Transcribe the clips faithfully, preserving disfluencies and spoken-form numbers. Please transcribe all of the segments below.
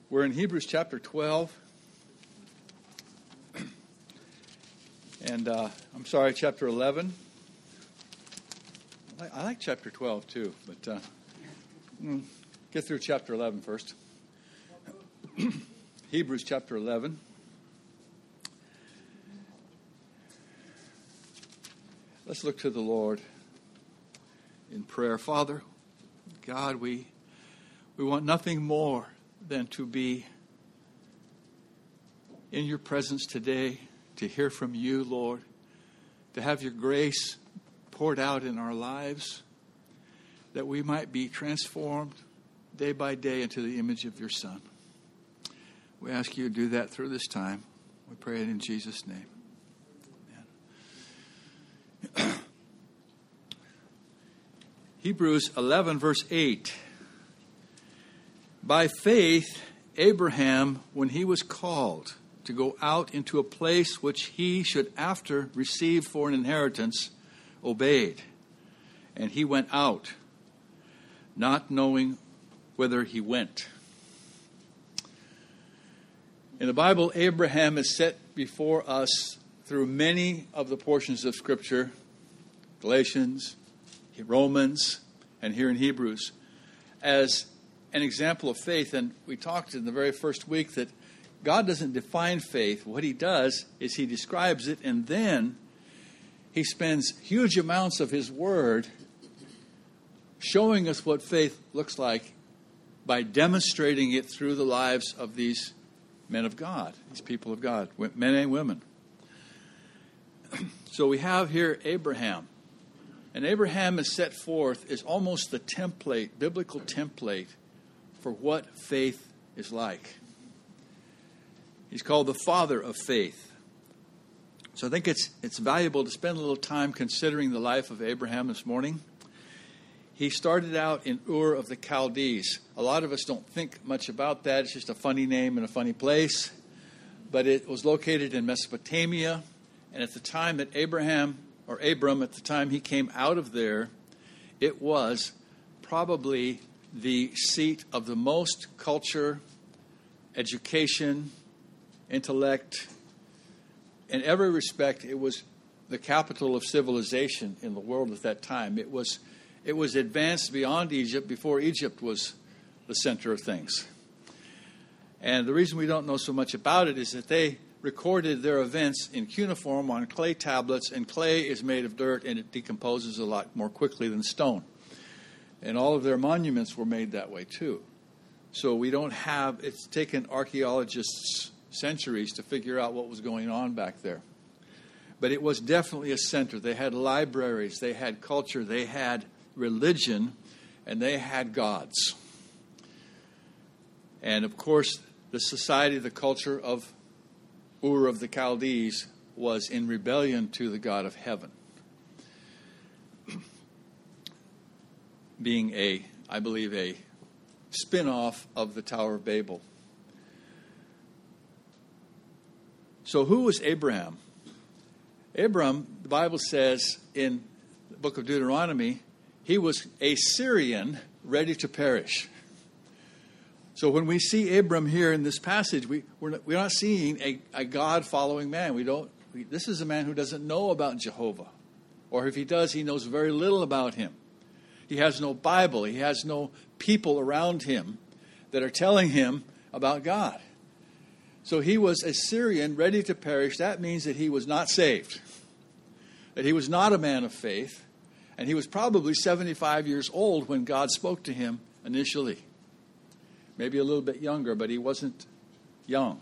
We're in Hebrews chapter twelve. And uh, I'm sorry, chapter eleven. I like, I like chapter twelve too, but uh, mm, get through chapter eleven first. Hebrews chapter eleven. Let's look to the Lord in prayer. Father, God, we we want nothing more than to be in your presence today, to hear from you, Lord, to have your grace poured out in our lives, that we might be transformed day by day into the image of your Son. We ask you to do that through this time. We pray it in Jesus' name. Amen. Hebrews eleven, verse eight. By faith, Abraham, when he was called to go out into a place which he should after receive for an inheritance, obeyed. And he went out, not knowing whither he went. In the Bible, Abraham is set before us through many of the portions of Scripture, Galatians, Romans, and here in Hebrews, as an example of faith. And we talked in the very first week that God doesn't define faith. What he does is he describes it, and then he spends huge amounts of his word showing us what faith looks like by demonstrating it through the lives of these men of God, these people of God, men and women. So we have here Abraham. And Abraham is set forth as almost the template, biblical template, for what faith is like. He's called the father of faith. So I think it's it's valuable to spend a little time considering the life of Abraham this morning. He started out in Ur of the Chaldees. A lot of us don't think much about that. It's just a funny name and a funny place. But it was located in Mesopotamia. And at the time that Abraham, or Abram, at the time he came out of there, it was probably the seat of the most culture, education, intellect. In every respect, it was the capital of civilization in the world at that time. It was it was advanced beyond Egypt before Egypt was the center of things. And the reason we don't know so much about it is that they recorded their events in cuneiform on clay tablets, and clay is made of dirt and it decomposes a lot more quickly than stone. And all of their monuments were made that way too. So we don't have, it's taken archaeologists centuries to figure out what was going on back there. But it was definitely a center. They had libraries, they had culture, they had religion, and they had gods. And of course, the society, the culture of Ur of the Chaldees was in rebellion to the God of heaven. Being a, I believe, a spin-off of the Tower of Babel. So who was Abraham? Abram, the Bible says in the book of Deuteronomy, he was a Syrian ready to perish. So when we see Abram here in this passage, we, we're, not, we're not seeing a, a God-following man. We don't. We, this is a man who doesn't know about Jehovah. Or if he does, he knows very little about him. He has no Bible. He has no people around him that are telling him about God. So he was a Syrian ready to perish. That means that he was not saved. That he was not a man of faith. And he was probably seventy-five years old when God spoke to him initially. Maybe a little bit younger, but he wasn't young.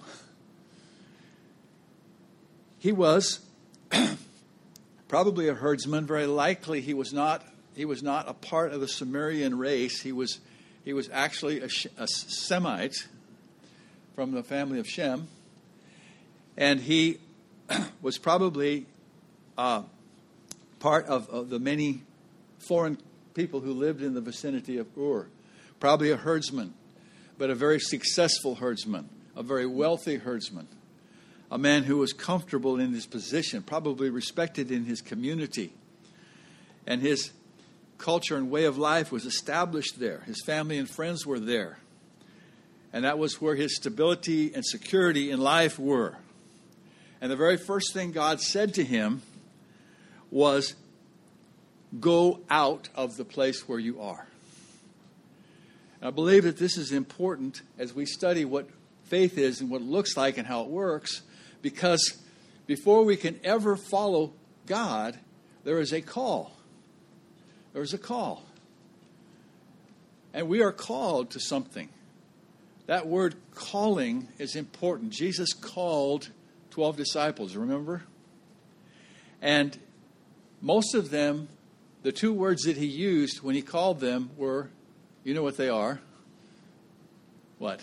He was probably a herdsman. Very likely he was not he was not a part of the Sumerian race. He was he was actually a, a Semite from the family of Shem. And he was probably uh, part of, of the many foreign people who lived in the vicinity of Ur. Probably a herdsman, but a very successful herdsman, a very wealthy herdsman, a man who was comfortable in his position, probably respected in his community. And his culture and way of life was established there. His family and friends were there. And that was where his stability and security in life were. And the very first thing God said to him was, go out of the place where you are. And I believe that this is important as we study what faith is and what it looks like and how it works, because before we can ever follow God, there is a call. There is a call. And we are called to something. That word calling is important. Jesus called twelve disciples, remember? And most of them, the two words that he used when he called them were, you know what they are? What?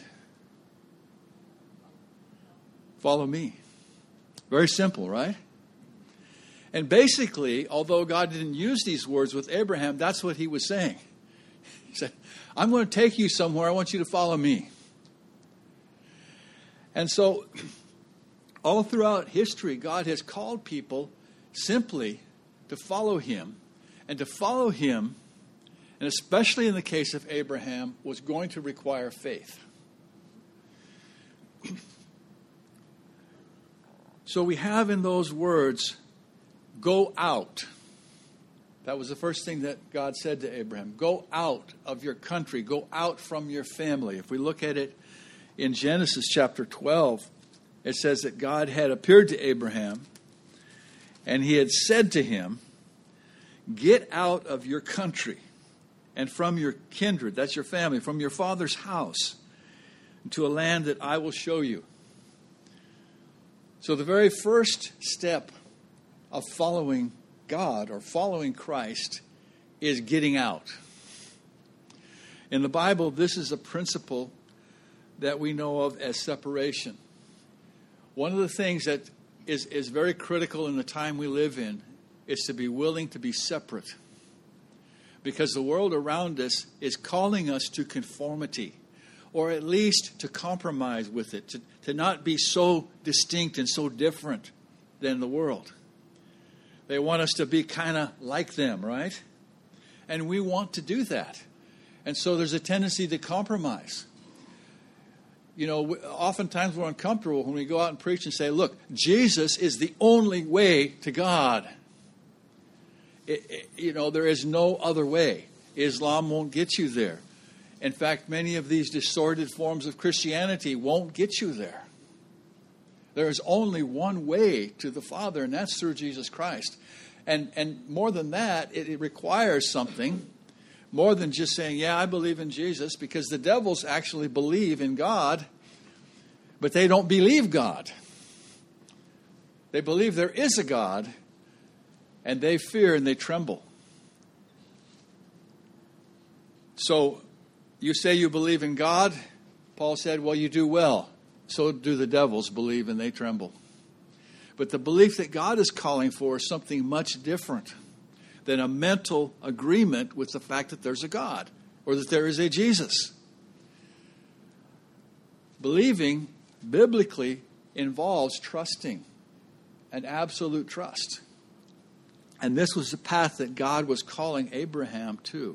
Follow me. Very simple, right? And basically, although God didn't use these words with Abraham, that's what he was saying. He said, I'm going to take you somewhere. I want you to follow me. And so, all throughout history, God has called people simply to follow him. And to follow him, and especially in the case of Abraham, was going to require faith. So we have in those words, go out. That was the first thing that God said to Abraham. Go out of your country. Go out from your family. If we look at it in Genesis chapter twelve, it says that God had appeared to Abraham and he had said to him, get out of your country and from your kindred, that's your family, from your father's house, to a land that I will show you. So the very first step of following God or following Christ is getting out. In the Bible, this is a principle that we know of as separation. One of the things that is, is very critical in the time we live in is to be willing to be separate. Because the world around us is calling us to conformity, or at least to compromise with it, to, to not be so distinct and so different than the world. They want us to be kind of like them, right? And we want to do that. And so there's a tendency to compromise. You know, oftentimes we're uncomfortable when we go out and preach and say, look, Jesus is the only way to God. It, it, you know, there is no other way. Islam won't get you there. In fact, many of these distorted forms of Christianity won't get you there. There is only one way to the Father, and that's through Jesus Christ. And and more than that, it, it requires something more than just saying, yeah, I believe in Jesus, because the devils actually believe in God, but they don't believe God. They believe there is a God, and they fear and they tremble. So, you say you believe in God, Paul said, well, you do well. So do the devils believe and they tremble. But the belief that God is calling for is something much different than a mental agreement with the fact that there's a God or that there is a Jesus. Believing biblically involves trusting, an absolute trust. And this was the path that God was calling Abraham to.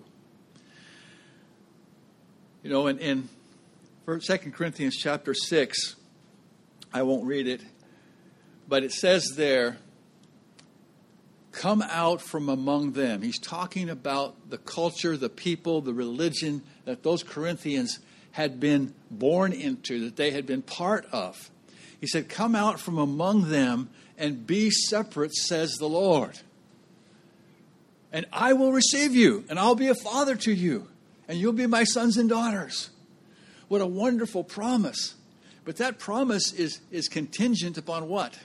You know, in, in Second Corinthians chapter six, I won't read it, but it says there, come out from among them. He's talking about the culture, the people, the religion that those Corinthians had been born into, that they had been part of. He said, come out from among them and be separate, says the Lord. And I will receive you, and I'll be a father to you. And you'll be my sons and daughters. What a wonderful promise. But that promise is, is contingent upon what?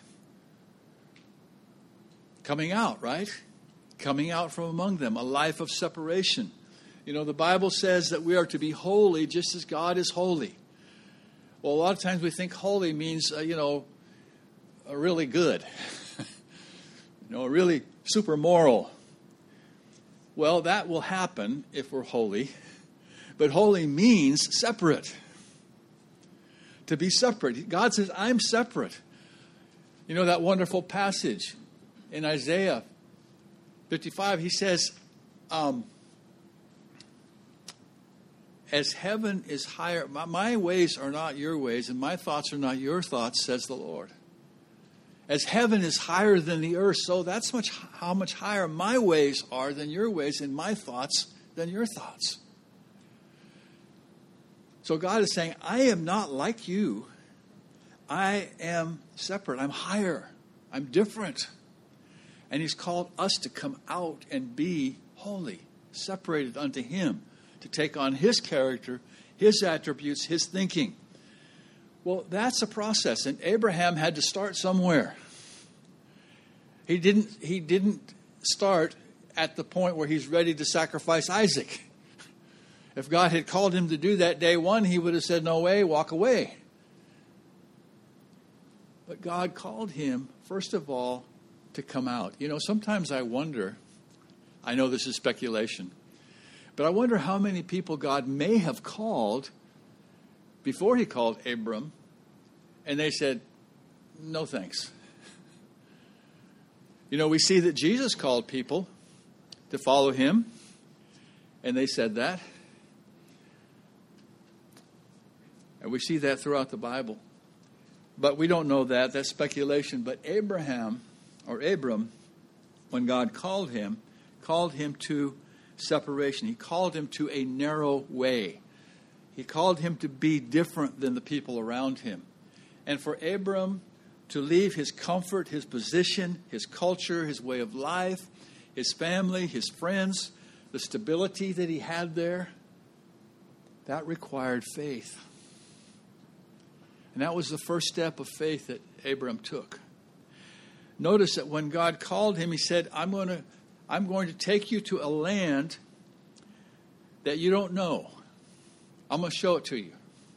Coming out, right? Coming out from among them, a life of separation. You know, the Bible says that we are to be holy just as God is holy. Well, a lot of times we think holy means, uh, you know, uh, really good. you know, really super moral. Well, that will happen if we're holy. But holy means separate. To be separate. God says, I'm separate. You know that wonderful passage in Isaiah fifty-five, he says, um, as heaven is higher, my, my ways are not your ways, and my thoughts are not your thoughts, says the Lord. As heaven is higher than the earth, so that's much how much higher my ways are than your ways, and my thoughts than your thoughts. So God is saying, I am not like you. I am separate. I'm higher. I'm different. And he's called us to come out and be holy, separated unto him, to take on his character, his attributes, his thinking. Well, that's a process, and Abraham had to start somewhere. He didn't, he didn't start at the point where he's ready to sacrifice Isaac. If God had called him to do that day one, he would have said, no way, walk away. But God called him, first of all, to come out. You know, sometimes I wonder, I know this is speculation, but I wonder how many people God may have called before he called Abram, and they said, no thanks. You know, we see that Jesus called people to follow him, and they said that. And we see that throughout the Bible. But we don't know that. That's speculation. But Abraham, or Abram, when God called him, called him to separation. He called him to a narrow way. He called him to be different than the people around him. And for Abram to leave his comfort, his position, his culture, his way of life, his family, his friends, the stability that he had there, that required faith. And that was the first step of faith that Abram took. Notice that when God called him, he said, I'm going to, I'm going to take you to a land that you don't know. I'm going to show it to you.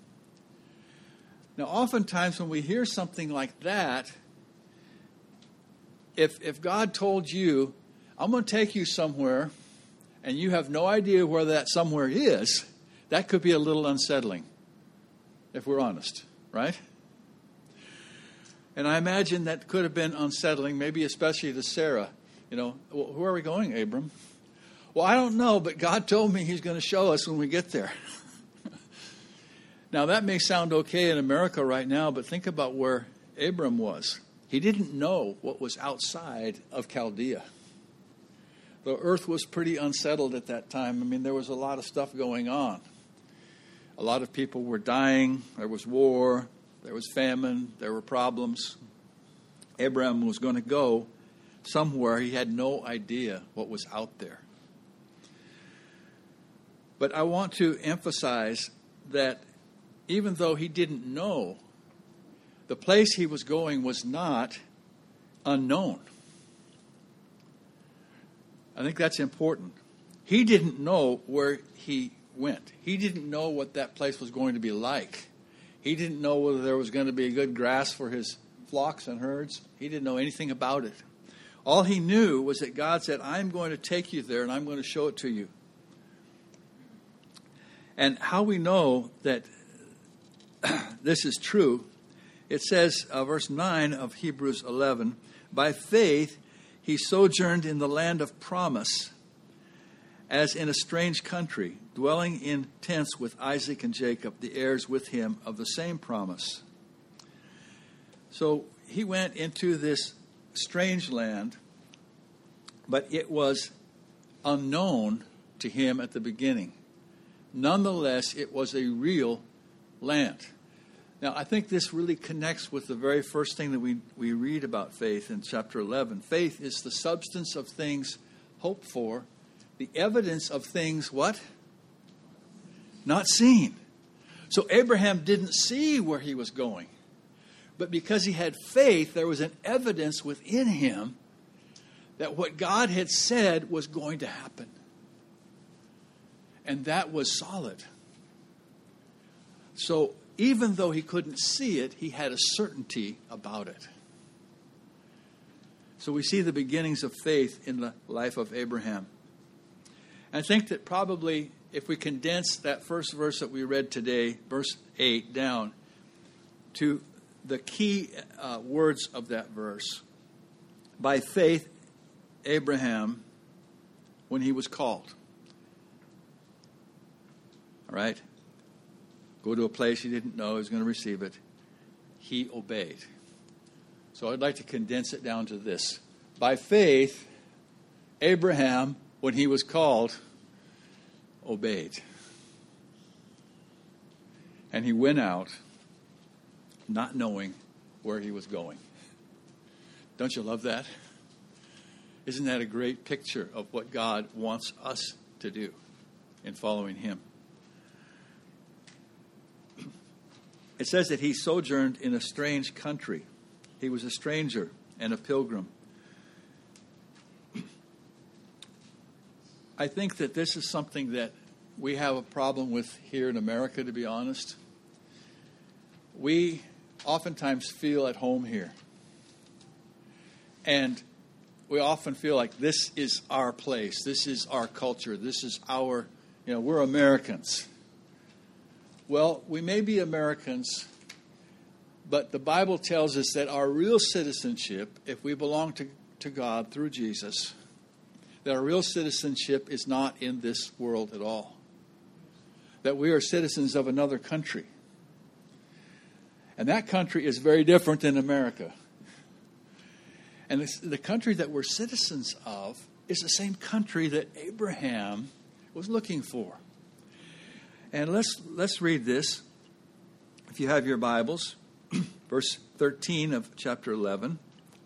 Now, oftentimes when we hear something like that, if if God told you, I'm going to take you somewhere, and you have no idea where that somewhere is, that could be a little unsettling, if we're honest, right? And I imagine that could have been unsettling, maybe especially to Sarah. You know, well, where are we going, Abram? Well, I don't know, but God told me he's going to show us when we get there. Now, that may sound okay in America right now, but think about where Abram was. He didn't know what was outside of Chaldea. The earth was pretty unsettled at that time. I mean, there was a lot of stuff going on. A lot of people were dying. There was war. There was famine. There were problems. Abram was going to go somewhere. He had no idea what was out there. But I want to emphasize that even though he didn't know, the place he was going was not unknown. I think that's important. He didn't know where he went. He didn't know what that place was going to be like. He didn't know whether there was going to be good grass for his flocks and herds. He didn't know anything about it. All he knew was that God said, I'm going to take you there and I'm going to show it to you. And how we know that this is true, it says, uh, verse nine of Hebrews eleven, by faith he sojourned in the land of promise, as in a strange country, dwelling in tents with Isaac and Jacob, the heirs with him of the same promise. So he went into this strange land, but it was unknown to him at the beginning. Nonetheless, it was a real land. Now, I think this really connects with the very first thing that we, we read about faith in chapter eleven. Faith is the substance of things hoped for, the evidence of things, what? Not seen. So Abraham didn't see where he was going. But because he had faith, there was an evidence within him that what God had said was going to happen. And that was solid. So even though he couldn't see it, he had a certainty about it. So we see the beginnings of faith in the life of Abraham. I think that probably if we condense that first verse that we read today, verse eight, down to the key uh, words of that verse. By faith, Abraham, when he was called. All right? Go to a place he didn't know he was going to receive it. He obeyed. So I'd like to condense it down to this. By faith, Abraham, when he was called, obeyed. And he went out not knowing where he was going. Don't you love that? Isn't that a great picture of what God wants us to do in following him? It says that he sojourned in a strange country. He was a stranger and a pilgrim. I think that this is something that we have a problem with here in America, to be honest. We oftentimes feel at home here. And we often feel like this is our place. This is our culture. This is our, you know, we're Americans. Well, we may be Americans, but the Bible tells us that our real citizenship, if we belong to, to God through Jesus, that our real citizenship is not in this world at all. That we are citizens of another country. And that country is very different than America. And this, the country that we're citizens of is the same country that Abraham was looking for. And let's let's read this. If you have your Bibles, verse thirteen of chapter eleven.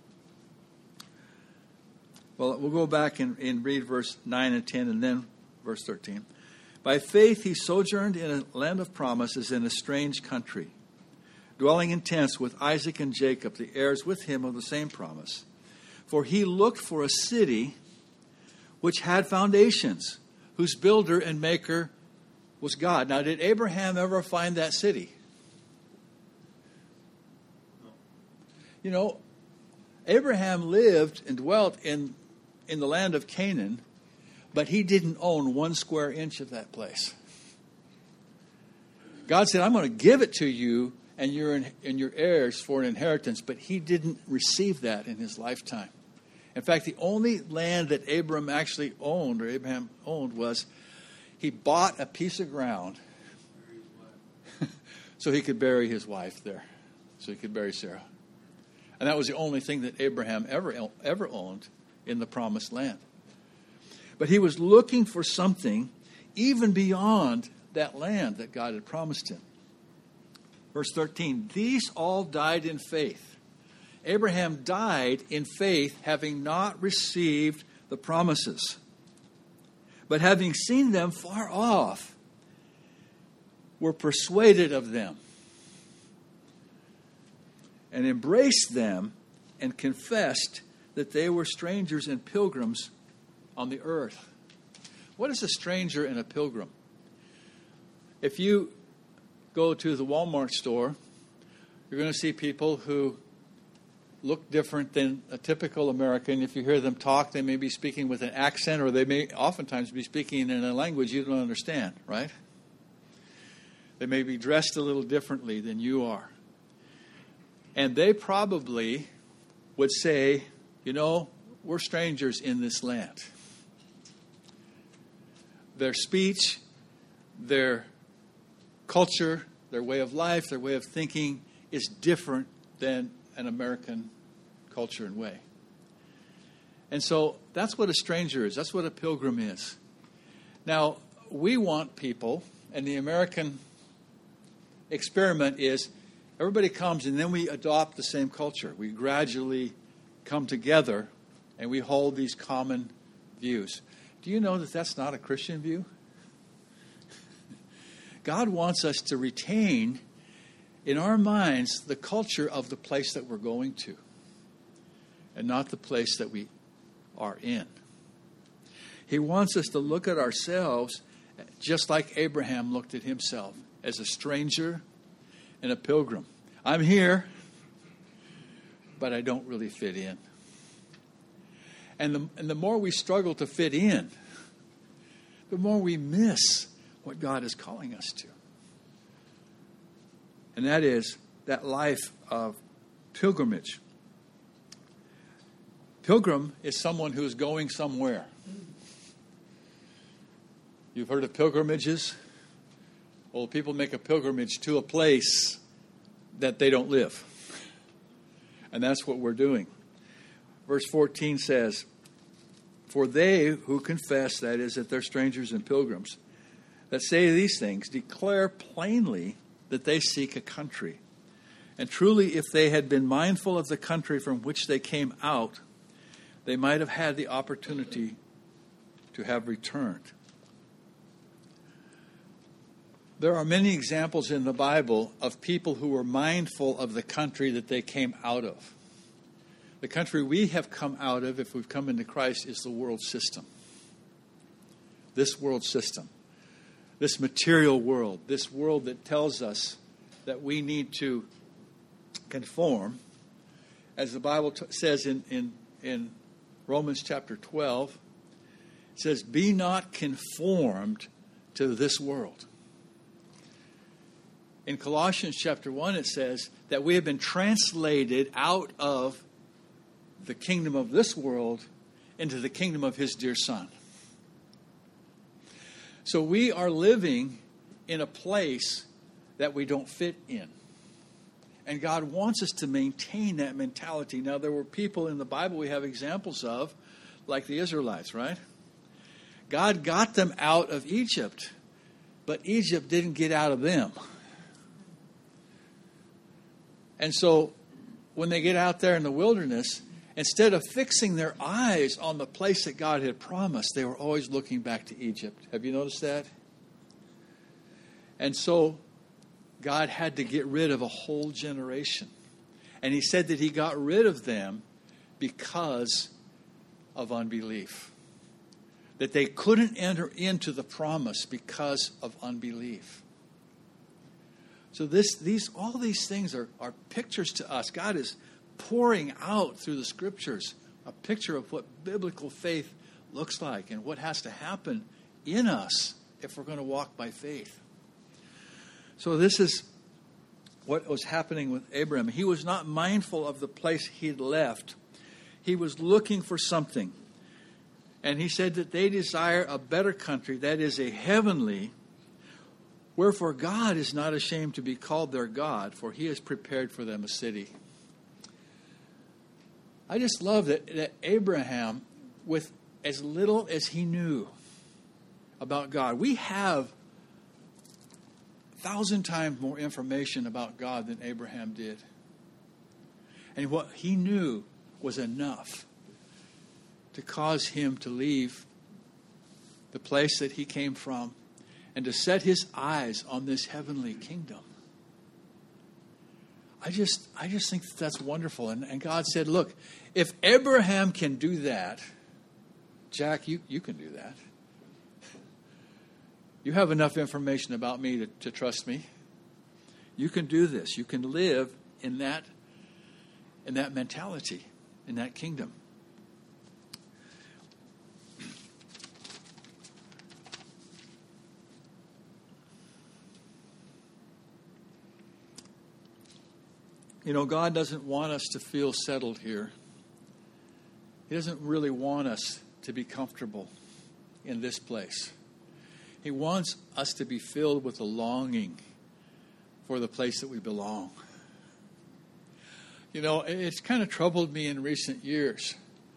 Well, we'll go back and, and read verse nine and ten and then verse thirteen. By faith he sojourned in a land of promises in a strange country, dwelling in tents with Isaac and Jacob, the heirs with him of the same promise. For he looked for a city which had foundations, whose builder and maker was God. Now, did Abraham ever find that city? You know, Abraham lived and dwelt in, in the land of Canaan, but he didn't own one square inch of that place. God said, I'm going to give it to you and your, and your heirs for an inheritance, but he didn't receive that in his lifetime. In fact, the only land that Abram actually owned, or Abraham owned, was he bought a piece of ground so he could bury his wife there, so he could bury Sarah. And that was the only thing that Abraham ever, ever owned in the promised land. But he was looking for something even beyond that land that God had promised him. Verse thirteen, these all died in faith. Abraham died in faith, having not received the promises, but having seen them far off, were persuaded of them, and embraced them, and confessed that they were strangers and pilgrims on the earth. What is a stranger and a pilgrim? If you go to the Walmart store, you're going to see people who look different than a typical American. If you hear them talk, they may be speaking with an accent, or they may oftentimes be speaking in a language you don't understand, right? They may be dressed a little differently than you are. And they probably would say, you know, we're strangers in this land. Their speech, their culture, their way of life, their way of thinking is different than an American culture and way. And so that's what a stranger is. That's what a pilgrim is. Now, we want people, and the American experiment is everybody comes and then we adopt the same culture. We gradually come together and we hold these common views. Do you know that that's not a Christian view? God wants us to retain in our minds the culture of the place that we're going to, and not the place that we are in. He wants us to look at ourselves just like Abraham looked at himself, as a stranger and a pilgrim. I'm here, but I don't really fit in. And the, and the more we struggle to fit in, the more we miss what God is calling us to. And that is that life of pilgrimage. Pilgrim is someone who is going somewhere. You've heard of pilgrimages. Well, people make a pilgrimage to a place that they don't live. And that's what we're doing. Verse fourteen says, for they who confess, that is, that they're strangers and pilgrims, that say these things, declare plainly that they seek a country. And truly, if they had been mindful of the country from which they came out, they might have had the opportunity to have returned. There are many examples in the Bible of people who were mindful of the country that they came out of. The country we have come out of, if we've come into Christ, is the world system. This world system. This material world. This world that tells us that we need to conform. As the Bible t- says in, in, in Romans chapter twelve, it says, be not conformed to this world. In Colossians chapter one, it says that we have been translated out of the kingdom of this world into the kingdom of his dear Son. So we are living in a place that we don't fit in. And God wants us to maintain that mentality. Now, there were people in the Bible we have examples of, like the Israelites, right? God got them out of Egypt, but Egypt didn't get out of them. And so when they get out there in the wilderness, instead of fixing their eyes on the place that God had promised, they were always looking back to Egypt. Have you noticed that? And so God had to get rid of a whole generation. And he said that he got rid of them because of unbelief. That they couldn't enter into the promise because of unbelief. So this, these, all these things are, are pictures to us. God is pouring out through the scriptures a picture of what biblical faith looks like and what has to happen in us if we're going to walk by faith. So this is what was happening with Abraham. He was not mindful of the place he'd left. He was looking for something. And he said that they desire a better country, that is a heavenly. Wherefore God is not ashamed to be called their God, for he has prepared for them a city. I just love that, that Abraham, with as little as he knew about God, we have a thousand times more information about God than Abraham did. And what he knew was enough to cause him to leave the place that he came from and to set his eyes on this heavenly kingdom. I just I just think that that's wonderful. And, and God said, look, if Abraham can do that, Jack, you, you can do that. You have enough information about me to, to trust me. You can do this. You can live in that, in that mentality, in that kingdom. You know, God doesn't want us to feel settled here. He doesn't really want us to be comfortable in this place. He wants us to be filled with a longing for the place that we belong. You know, it's kind of troubled me in recent years.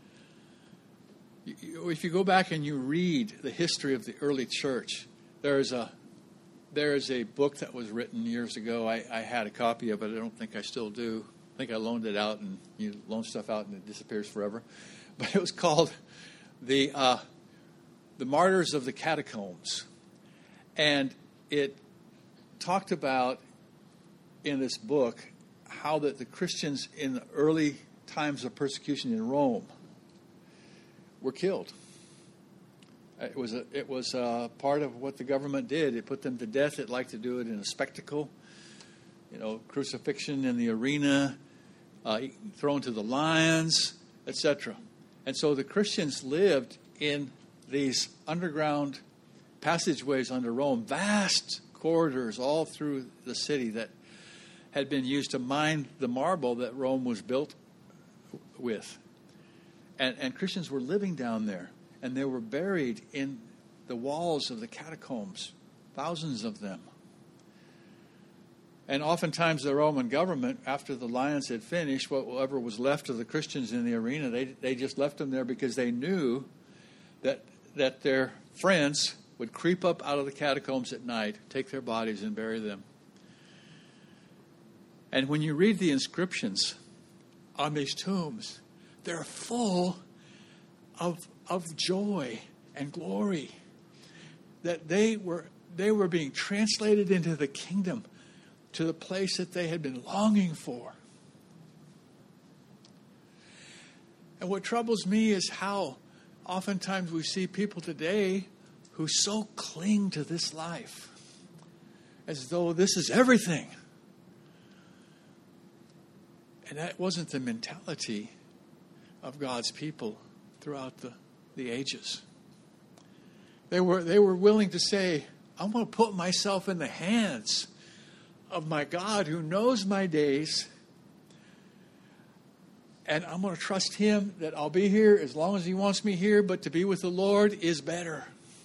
If you go back and you read the history of the early church, there's a There is a book that was written years ago. I, I had a copy of it. I don't think I still do. I think I loaned it out, and you loan stuff out and it disappears forever. But it was called the uh, the Martyrs of the Catacombs, and it talked about in this book how that the Christians in the early times of persecution in Rome were killed. It was a, it was a part of what the government did. It put them to death. It liked to do it in a spectacle, you know, crucifixion in the arena, uh, thrown to the lions, et cetera. And so the Christians lived in these underground passageways under Rome, vast corridors all through the city that had been used to mine the marble that Rome was built with. And, and Christians were living down there. And they were buried in the walls of the catacombs, thousands of them. And oftentimes the Roman government, after the lions had finished, whatever was left of the Christians in the arena, they they just left them there because they knew that that their friends would creep up out of the catacombs at night, take their bodies and bury them. And when you read the inscriptions on these tombs, they're full of of joy and glory. That they were they were being translated into the kingdom, to the place that they had been longing for. And what troubles me is how oftentimes we see people today who so cling to this life as though this is everything. And that wasn't the mentality of God's people throughout the, the ages. They were, they were willing to say, I'm going to put myself in the hands of my God who knows my days, and I'm going to trust Him that I'll be here as long as He wants me here, but to be with the Lord is better.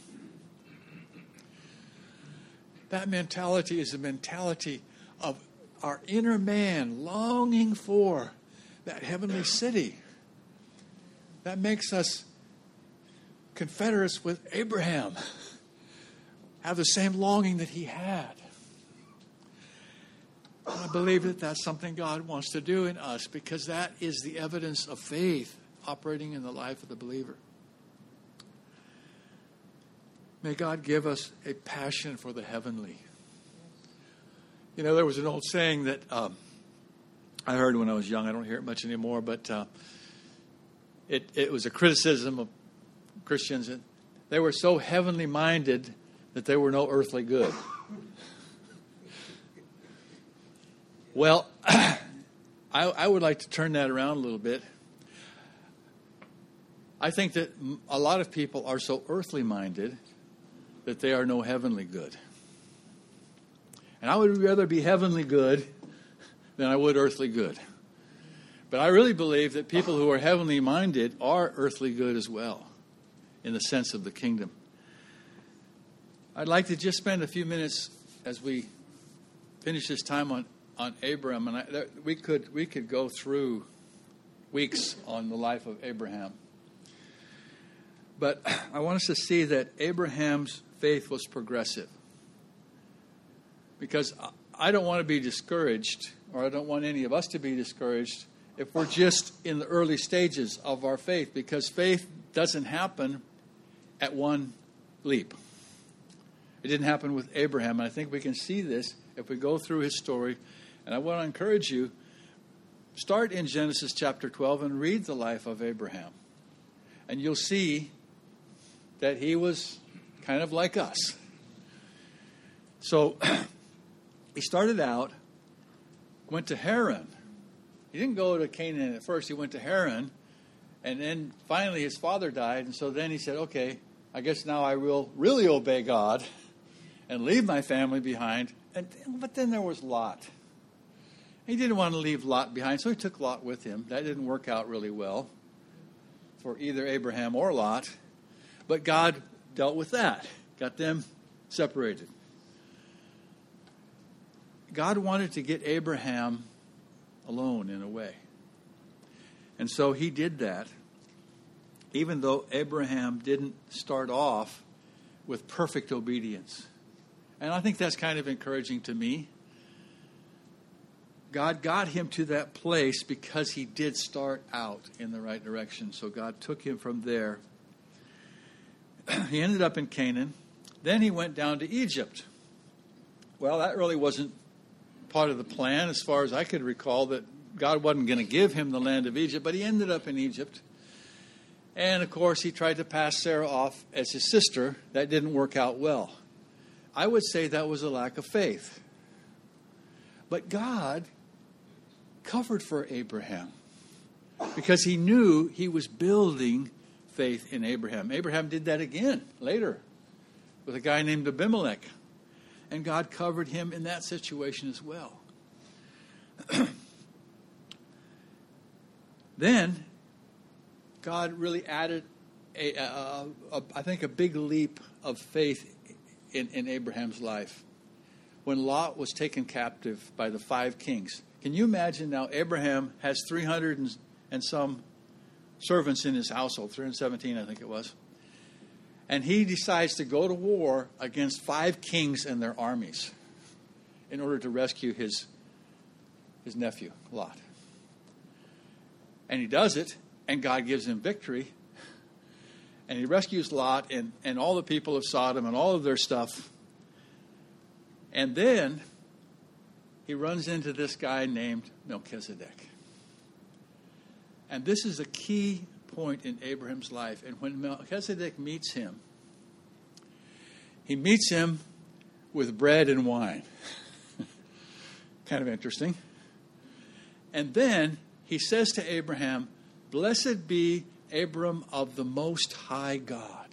That mentality is a mentality of our inner man longing for that heavenly city. That makes us confederates with Abraham, have the same longing that he had. I believe that that's something God wants to do in us, because that is the evidence of faith operating in the life of the believer. May God give us a passion for the heavenly. You know, there was an old saying that um, I heard when I was young. I don't hear it much anymore, but uh, it, it was a criticism of Christians. And they were so heavenly minded that they were no earthly good. Well, I, I would like to turn that around a little bit. I think that a lot of people are so earthly minded that they are no heavenly good. And I would rather be heavenly good than I would earthly good. But I really believe that people who are heavenly minded are earthly good as well, in the sense of the kingdom. I'd like to just spend a few minutes as we finish this time on on Abraham, and I, there, we could we could go through weeks on the life of Abraham. But I want us to see that Abraham's faith was progressive, because I don't want to be discouraged, or I don't want any of us to be discouraged if we're just in the early stages of our faith, because faith doesn't happen at one leap. It didn't happen with Abraham, and I think we can see this if we go through his story. And I want to encourage you, start in Genesis chapter twelve and read the life of Abraham. And you'll see that he was kind of like us. So he started out, went to Haran. He didn't go to Canaan at first. He went to Haran. And then finally his father died. And so then he said, okay, I guess now I will really obey God and leave my family behind. And But then there was Lot. He didn't want to leave Lot behind, so he took Lot with him. That didn't work out really well for either Abraham or Lot. But God dealt with that, got them separated. God wanted to get Abraham alone in a way. And so he did that, even though Abraham didn't start off with perfect obedience. And I think that's kind of encouraging to me. God got him to that place because he did start out in the right direction. So God took him from there. He ended up in Canaan. Then he went down to Egypt. Well, that really wasn't part of the plan, as far as I could recall, that God wasn't going to give him the land of Egypt, but he ended up in Egypt. And, of course, he tried to pass Sarah off as his sister. That didn't work out well. I would say that was a lack of faith. But God covered for Abraham because he knew he was building faith in Abraham. Abraham did that again later with a guy named Abimelech. And God covered him in that situation as well. Then God really added, a, a, a, I think, a big leap of faith in, in Abraham's life when Lot was taken captive by the five kings. Can you imagine now Abraham has three hundred and, and some servants in his household, three hundred seventeen I think it was. And he decides to go to war against five kings and their armies in order to rescue his, his nephew, Lot. And he does it, and God gives him victory. And he rescues Lot and, and all the people of Sodom and all of their stuff. And then he runs into this guy named Melchizedek. And this is a key point in Abraham's life. And when Melchizedek meets him, he meets him with bread and wine. Kind of interesting. And then he says to Abraham, "Blessed be Abram of the Most High God."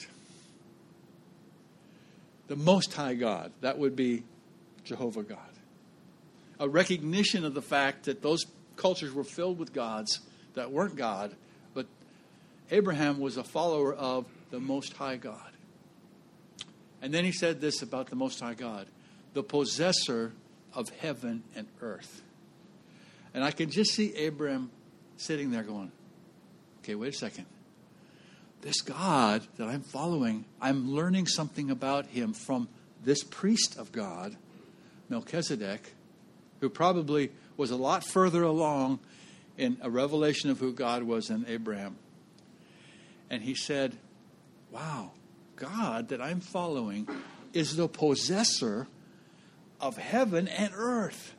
The Most High God. That would be Jehovah God. A recognition of the fact that those cultures were filled with gods that weren't God, but Abraham was a follower of the Most High God. And then he said this about the Most High God: the possessor of heaven and earth. And I can just see Abraham sitting there going, okay, wait a second. This God that I'm following, I'm learning something about him from this priest of God, Melchizedek, who probably was a lot further along in a revelation of who God was than Abraham. And he said, wow, God that I'm following is the possessor of heaven and earth.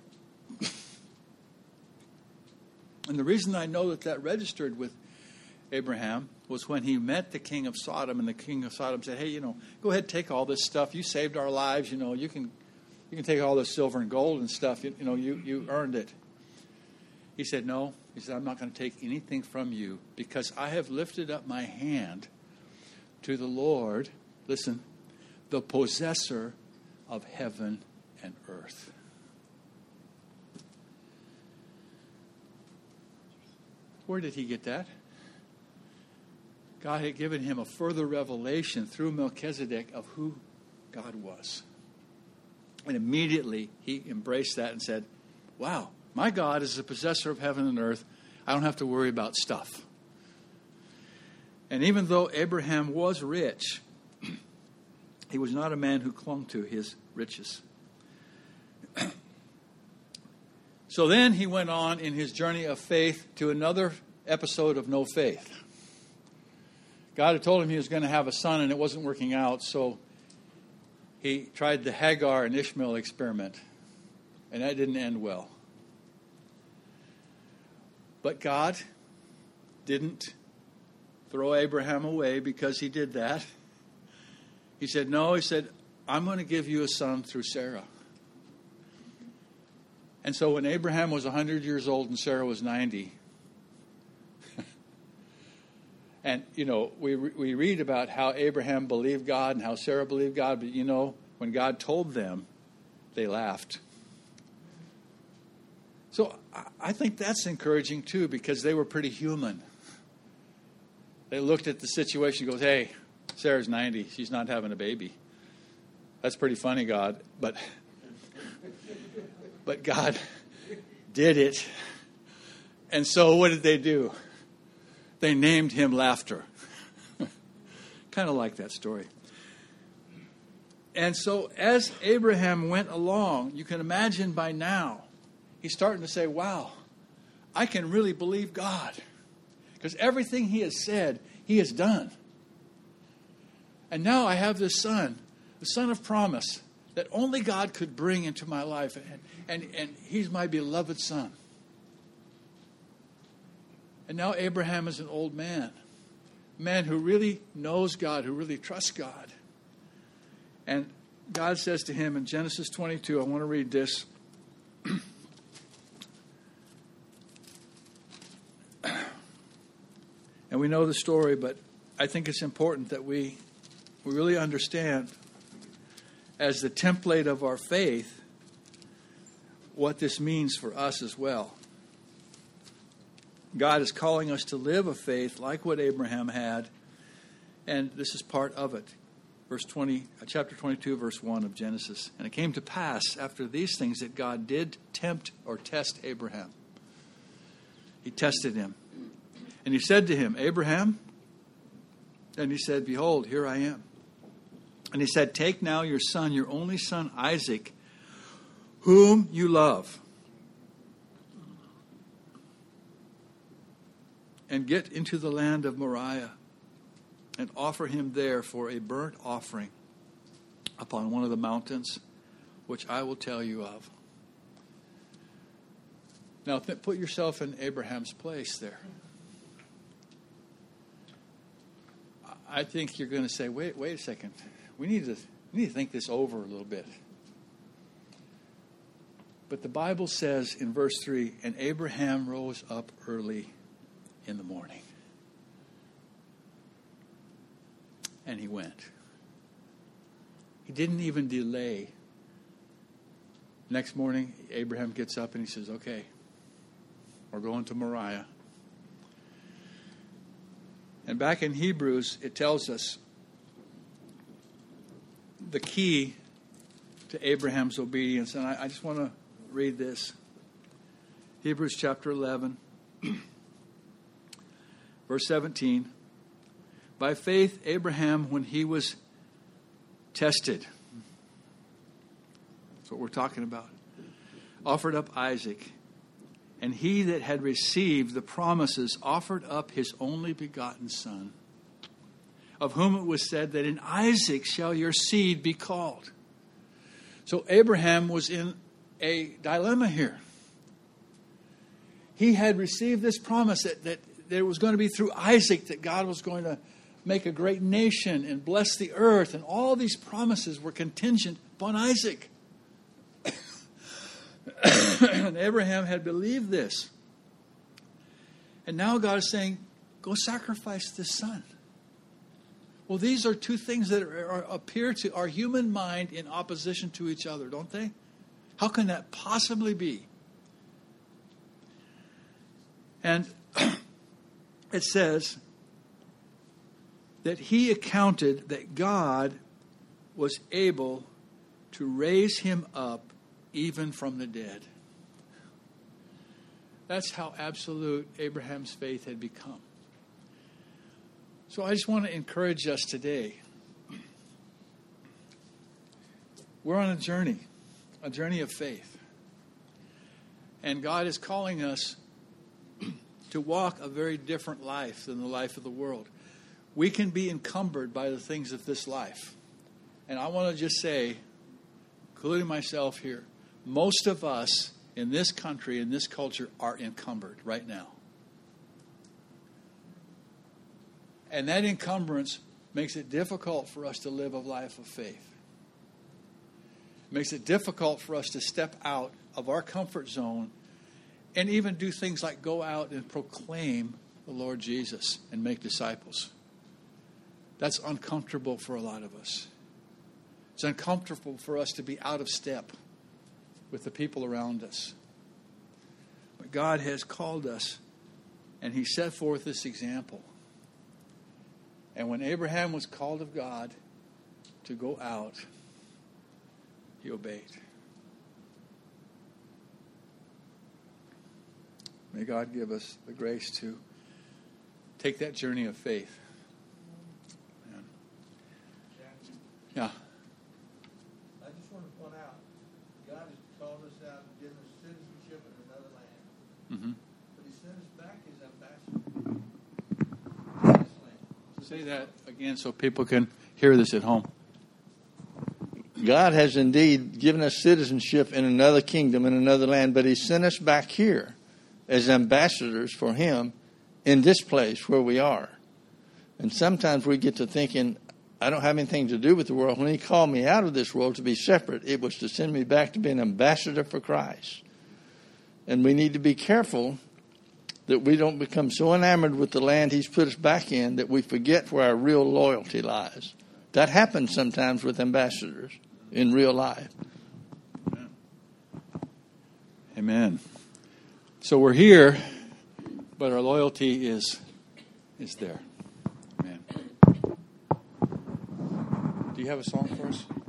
And the reason I know that that registered with Abraham was when he met the king of Sodom, and the king of Sodom said, hey, you know, go ahead, take all this stuff. You saved our lives. You know, you can you can take all this silver and gold and stuff. You, you know, you, you earned it. He said, no. He said, I'm not going to take anything from you because I have lifted up my hand to the Lord, listen, the possessor of heaven and earth. Where did he get that? God had given him a further revelation through Melchizedek of who God was. And immediately he embraced that and said, wow, my God is the possessor of heaven and earth. I don't have to worry about stuff. And even though Abraham was rich, he was not a man who clung to his riches. So then he went on in his journey of faith to another episode of no faith. God had told him he was going to have a son, and it wasn't working out, so he tried the Hagar and Ishmael experiment, and that didn't end well. But God didn't throw Abraham away because he did that. He said, no, he said, I'm going to give you a son through Sarah. And so when Abraham was one hundred years old and Sarah was ninety, and, you know, we we read about how Abraham believed God and how Sarah believed God, but, you know, when God told them, they laughed. So I think that's encouraging, too, because they were pretty human. They looked at the situation and goes, hey, Sarah's ninety. She's not having a baby. That's pretty funny, God. But, but God did it. And so what did they do? They named him Laughter. Kind of like that story. And so as Abraham went along, you can imagine by now, he's starting to say, wow, I can really believe God. Because everything he has said, he has done. And now I have this son, the son of promise, that only God could bring into my life. And, and, and he's my beloved son. And now Abraham is an old man. A man who really knows God, who really trusts God. And God says to him in Genesis twenty-two, I want to read this. And we know the story, but I think it's important that we, we really understand, as the template of our faith, what this means for us as well. God is calling us to live a faith like what Abraham had, and this is part of it. verse twenty, chapter twenty-two, verse one of Genesis. And it came to pass after these things that God did tempt or test Abraham. He tested him. And he said to him, Abraham. And he said, behold, here I am. And he said, take now your son, your only son Isaac, whom you love, and get into the land of Moriah, and offer him there for a burnt offering upon one of the mountains, which I will tell you of. Now, th- put yourself in Abraham's place there. I think you're going to say, wait, wait a second. We need to, we need to think this over a little bit. But the Bible says in verse three, and Abraham rose up early in the morning. And he went. He didn't even delay. Next morning, Abraham gets up and he says, okay, we're going to Moriah. And back in Hebrews, it tells us the key to Abraham's obedience. And I, I just want to read this. Hebrews chapter eleven, verse seventeen. By faith, Abraham, when he was tested, that's what we're talking about, offered up Isaac. And he that had received the promises offered up his only begotten son, of whom it was said that in Isaac shall your seed be called. So Abraham was in a dilemma here. He had received this promise that, that, that it was going to be through Isaac that God was going to make a great nation and bless the earth. And all these promises were contingent upon Isaac. And Abraham had believed this. And now God is saying, go sacrifice this son. Well, these are two things that are, are, appear to our human mind in opposition to each other, don't they? How can that possibly be? And it says that he accounted that God was able to raise him up even from the dead. That's how absolute Abraham's faith had become. So I just want to encourage us today. We're on a journey, a journey of faith. And God is calling us to walk a very different life than the life of the world. We can be encumbered by the things of this life. And I want to just say, including myself here, most of us in this country, in this culture, are encumbered right now. And that encumbrance makes it difficult for us to live a life of faith. It makes it difficult for us to step out of our comfort zone and even do things like go out and proclaim the Lord Jesus and make disciples. That's uncomfortable for a lot of us. It's uncomfortable for us to be out of step with the people around us. But God has called us, and he set forth this example. And when Abraham was called of God to go out, he obeyed. May God give us the grace to take that journey of faith. Amen. Yeah. I just want to point out, God has called us out and given us citizenship in another land. Mm-hmm. But he sent us back as ambassadors. Say that again so people can hear this at home. God has indeed given us citizenship in another kingdom, in another land, but he sent us back here as ambassadors for him in this place where we are. And sometimes we get to thinking, I don't have anything to do with the world. When he called me out of this world to be separate, it was to send me back to be an ambassador for Christ. And we need to be careful that we don't become so enamored with the land he's put us back in that we forget where our real loyalty lies. That happens sometimes with ambassadors in real life. Amen. Amen. So we're here, but our loyalty is is there. Amen. Do you have a song for us?